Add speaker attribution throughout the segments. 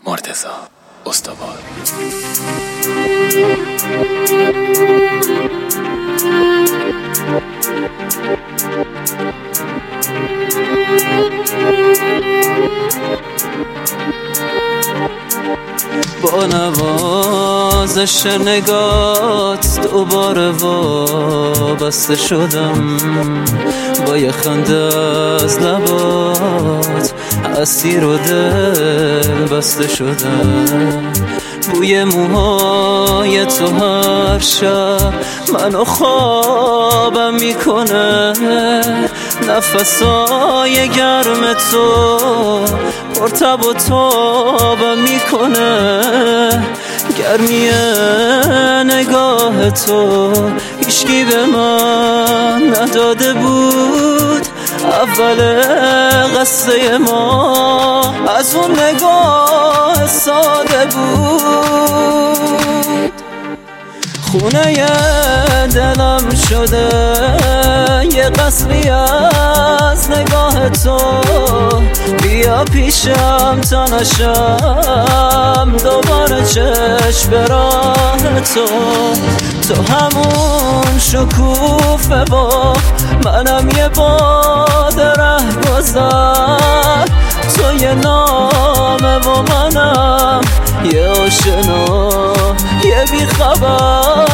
Speaker 1: مرتضی استوار.
Speaker 2: با نوازش نگات دوباره وابسته شدم، با یه خنده از لبات اسیر و دل بسته شدم. بوی موهای تو هر شب منو خوابم میکنه، نفسای گرم تو پرتب و تابم میکنه. گرمی نگاه تو هیچکی به من نداده بود، اول قصه ما از اون نگاه ساده بود. خونه دلم شده یه قصری از نگاه تو، بیا پیشم تا نشم دوباره چشم به راه تو. تو همون شکوفه با منم یه باد رهگذر، تو یه نامه و منم یه آشنا یه بیخبر.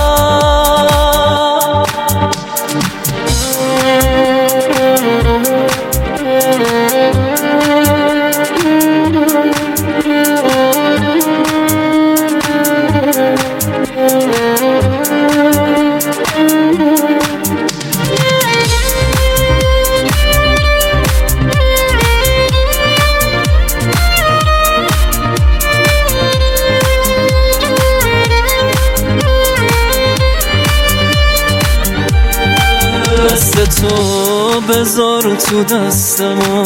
Speaker 2: دست تو بذار تو دست ما،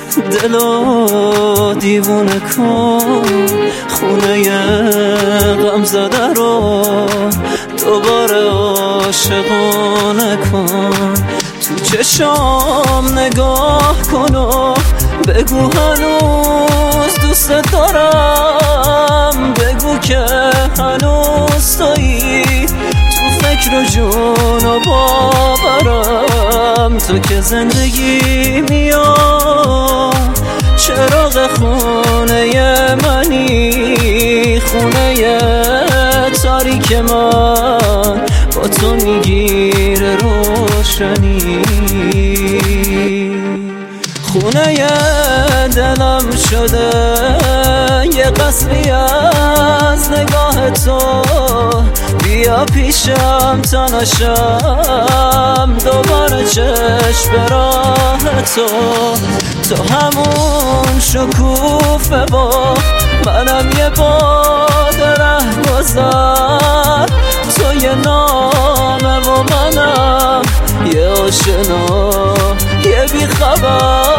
Speaker 2: دلو دیوونه کن، خونه غم زده رو دوباره عاشقانه کن. تو چشام نگاه کن و بگو هنوز دوست دارم، بگو که هنوز تویی تو فکر و جون و باورم. تو که زندگی میا چراغ خونه منی، خونه تاریک من با تو میگیره روشنی. خونه دلم شده یه قصری از نگاه تو، بیا پیشم تا نشم دوباره چشم به راه تو. تو همون شکوفه با منم یه باد رهگذر، تو یه نامه و منم یه آشنا یه بیخبر.